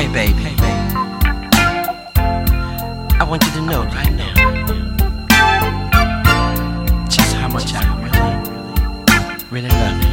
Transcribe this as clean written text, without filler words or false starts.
baby, I want you to know right now just how much I really love you.